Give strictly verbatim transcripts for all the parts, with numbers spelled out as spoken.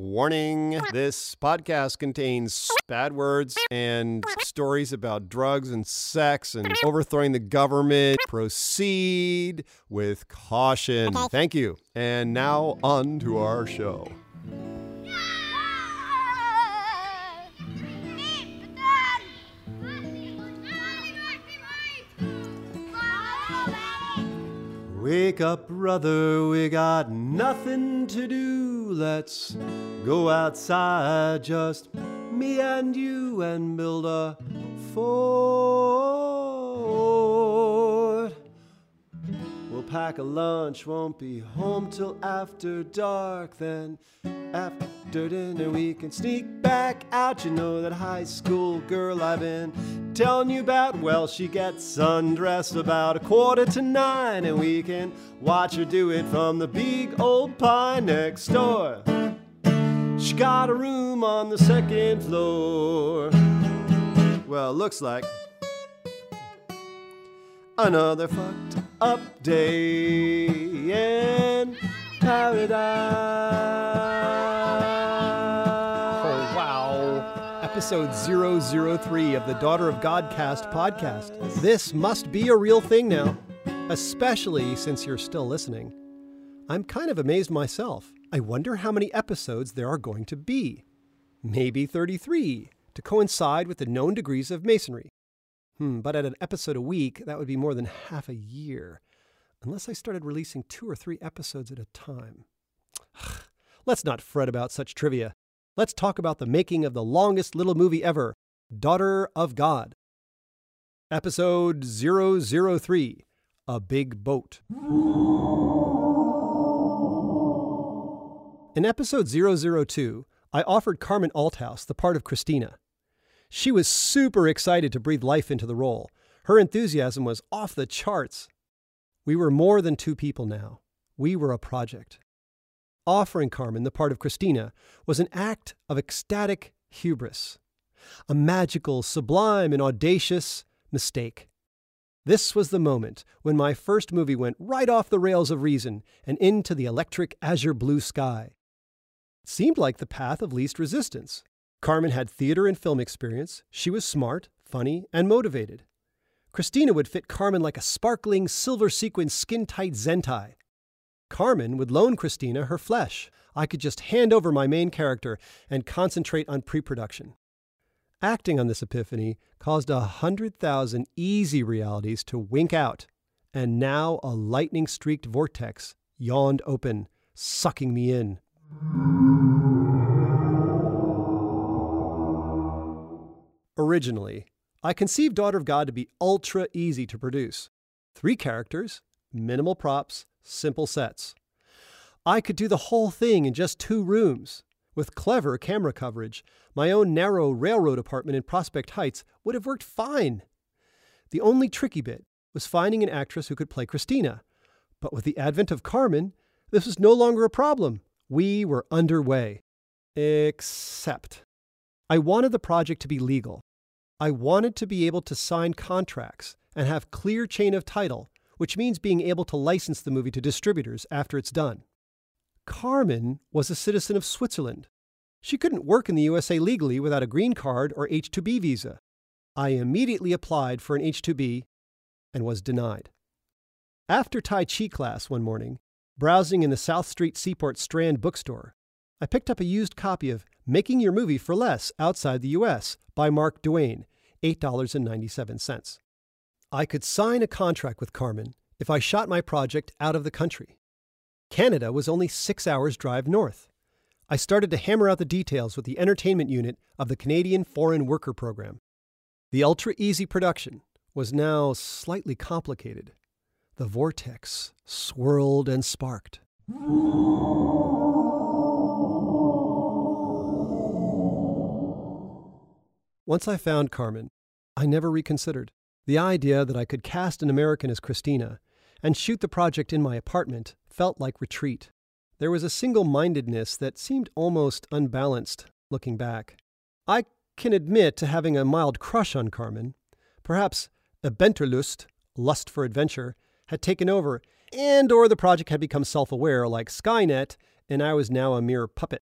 Warning, this podcast contains bad words and stories about drugs and sex and overthrowing the government. Proceed with caution. Thank you. And now on to our show. Wake up, brother, we got nothing to do. Let's go outside, just me and you, and build a fort. We'll pack a lunch, won't be home till after dark. Then after dinner we can sneak back out. You know that high school girl I've been telling you about? Well, she gets undressed about a quarter to nine, and we can watch her do it from the big old pine next door. She got a room on the second floor. Well, looks like another fucked up day in paradise. Oh, wow. Episode zero zero three of the Daughter of Godcast podcast. This must be a real thing now, especially since you're still listening. I'm kind of amazed myself. I wonder how many episodes there are going to be. Maybe thirty-three, to coincide with the known degrees of masonry. Hmm, but at an episode a week, that would be more than half a year. Unless I started releasing two or three episodes at a time. Let's not fret about such trivia. Let's talk about the making of the longest little movie ever, Daughter of God. Episode zero zero three, A Big Boat. In episode zero zero two, I offered Carmen Althaus the part of Christina. She was super excited to breathe life into the role. Her enthusiasm was off the charts. We were more than two people now. We were a project. Offering Carmen the part of Christina was an act of ecstatic hubris, a magical, sublime, and audacious mistake. This was the moment when my first movie went right off the rails of reason and into the electric azure blue sky. It seemed like the path of least resistance. Carmen had theater and film experience. She was smart, funny, and motivated. Christina would fit Carmen like a sparkling, silver-sequin, skin-tight zentai. Carmen would loan Christina her flesh. I could just hand over my main character and concentrate on pre-production. Acting on this epiphany caused a hundred thousand easy realities to wink out, and now a lightning-streaked vortex yawned open, sucking me in. Originally, I conceived Daughter of God to be ultra easy to produce. Three characters, minimal props, simple sets. I could do the whole thing in just two rooms. With clever camera coverage, my own narrow railroad apartment in Prospect Heights would have worked fine. The only tricky bit was finding an actress who could play Christina. But with the advent of Carmen, this was no longer a problem. We were underway. Except, I wanted the project to be legal. I wanted to be able to sign contracts and have clear chain of title, which means being able to license the movie to distributors after it's done. Carmen was a citizen of Switzerland. She couldn't work in the U S A legally without a green card or H two B visa. I immediately applied for an H two B and was denied. After Tai Chi class one morning, browsing in the South Street Seaport Strand bookstore, I picked up a used copy of Making Your Movie for Less Outside the U S by Mark Duane, eight dollars and ninety-seven cents. I could sign a contract with Carmen if I shot my project out of the country. Canada was only six hours drive north. I started to hammer out the details with the entertainment unit of the Canadian Foreign Worker Program. The ultra-easy production was now slightly complicated. The vortex swirled and sparked. Once I found Carmen, I never reconsidered. The idea that I could cast an American as Christina and shoot the project in my apartment felt like retreat. There was a single-mindedness that seemed almost unbalanced looking back. I can admit to having a mild crush on Carmen. Perhaps Ebenterlust, lust for adventure, had taken over, and or the project had become self-aware like Skynet, and I was now a mere puppet.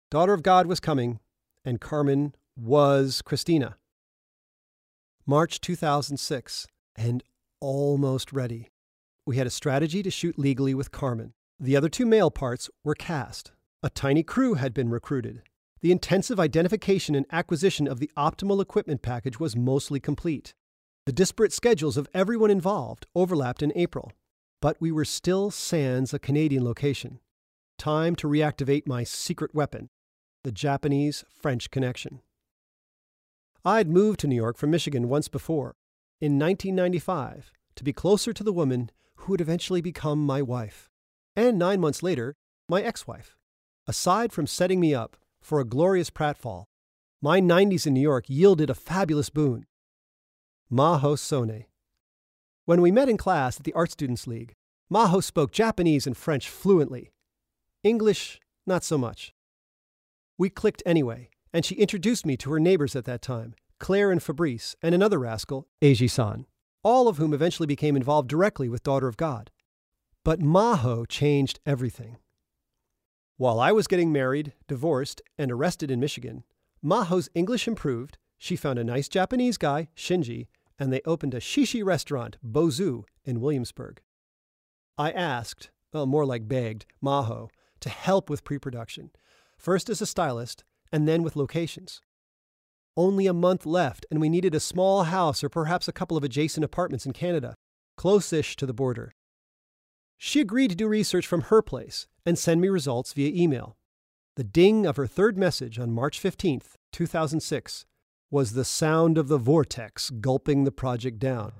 Daughter of God was coming, and Carmen was Christina. March two thousand six, and almost ready. We had a strategy to shoot legally with Carmen. The other two male parts were cast. A tiny crew had been recruited. The intensive identification and acquisition of the optimal equipment package was mostly complete. The disparate schedules of everyone involved overlapped in April, but we were still sans a Canadian location. Time to reactivate my secret weapon, the Japanese-French connection. I'd moved to New York from Michigan once before, in nineteen ninety-five, to be closer to the woman who would eventually become my wife, and nine months later, my ex-wife. Aside from setting me up for a glorious pratfall, my nineties in New York yielded a fabulous boon. Maho Sone. When we met in class at the Art Students League, Maho spoke Japanese and French fluently. English, not so much. We clicked anyway, and she introduced me to her neighbors at that time, Claire and Fabrice, and another rascal, Eiji-san, all of whom eventually became involved directly with Daughter of God. But Maho changed everything. While I was getting married, divorced, and arrested in Michigan, Maho's English improved, she found a nice Japanese guy, Shinji, and they opened a shishi restaurant, Bozu, in Williamsburg. I asked, well, more like begged, Maho to help with pre-production, first as a stylist, and then with locations. Only a month left, and we needed a small house or perhaps a couple of adjacent apartments in Canada, close-ish to the border. She agreed to do research from her place and send me results via email. The ding of her third message on March fifteenth, two thousand six, was the sound of the vortex gulping the project down.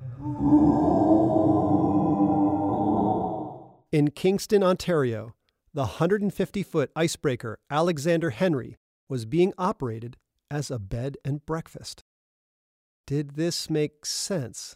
In Kingston, Ontario, the one hundred fifty foot icebreaker Alexander Henry was being operated as a bed and breakfast. Did this make sense?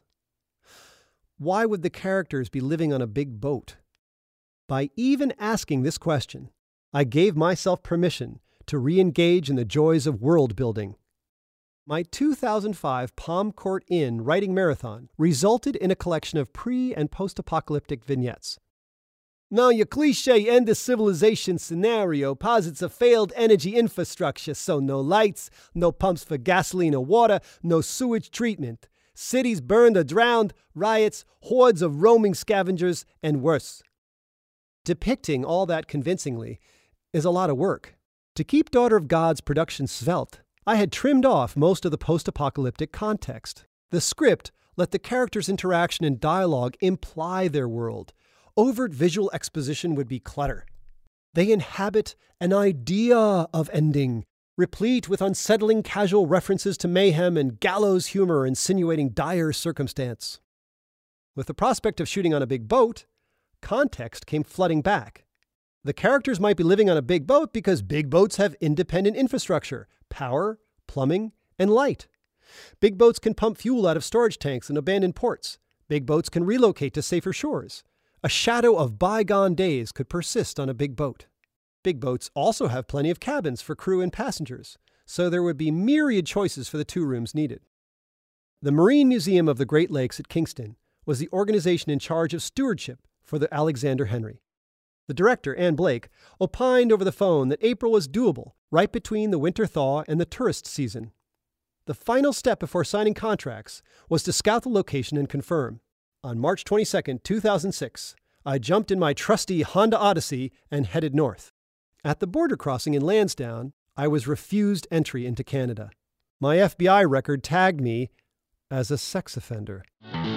Why would the characters be living on a big boat? By even asking this question, I gave myself permission to re-engage in the joys of world building. My two thousand five Palm Court Inn writing marathon resulted in a collection of pre- and post-apocalyptic vignettes. Now, your cliché end of civilization scenario posits a failed energy infrastructure, so no lights, no pumps for gasoline or water, no sewage treatment. Cities burned or drowned, riots, hordes of roaming scavengers, and worse. Depicting all that convincingly is a lot of work. To keep Daughter of God's production svelte, I had trimmed off most of the post-apocalyptic context. The script let the characters' interaction and dialogue imply their world. Overt visual exposition would be clutter. They inhabit an idea of ending, replete with unsettling casual references to mayhem and gallows humor insinuating dire circumstance. With the prospect of shooting on a big boat, context came flooding back. The characters might be living on a big boat because big boats have independent infrastructure, power, plumbing, and light. Big boats can pump fuel out of storage tanks in abandoned ports. Big boats can relocate to safer shores. A shadow of bygone days could persist on a big boat. Big boats also have plenty of cabins for crew and passengers, so there would be myriad choices for the two rooms needed. The Marine Museum of the Great Lakes at Kingston was the organization in charge of stewardship for the Alexander Henry. The director, Anne Blake, opined over the phone that April was doable, right between the winter thaw and the tourist season. The final step before signing contracts was to scout the location and confirm. On March twenty-second, two thousand six, I jumped in my trusty Honda Odyssey and headed north. At the border crossing in Lansdowne, I was refused entry into Canada. My F B I record tagged me as a sex offender.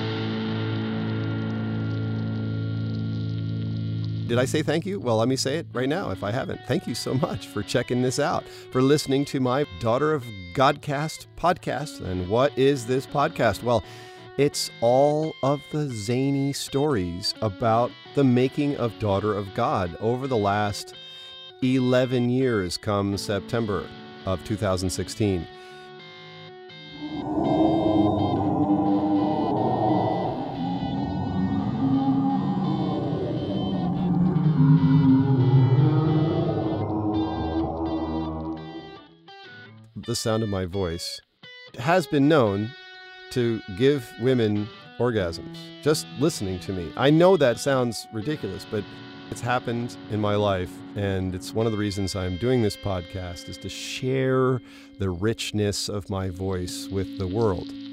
Did I say thank you? Well, let me say it right now if I haven't. Thank you so much for checking this out, for listening to my Daughter of Godcast podcast. And what is this podcast? Well, it's all of the zany stories about the making of Daughter of God over the last eleven years come September of two thousand sixteen. The sound of my voice has been known to give women orgasms, just listening to me. I know that sounds ridiculous, but It's happened in my life, and it's one of the reasons I'm doing this podcast, is to share the richness of my voice with the world.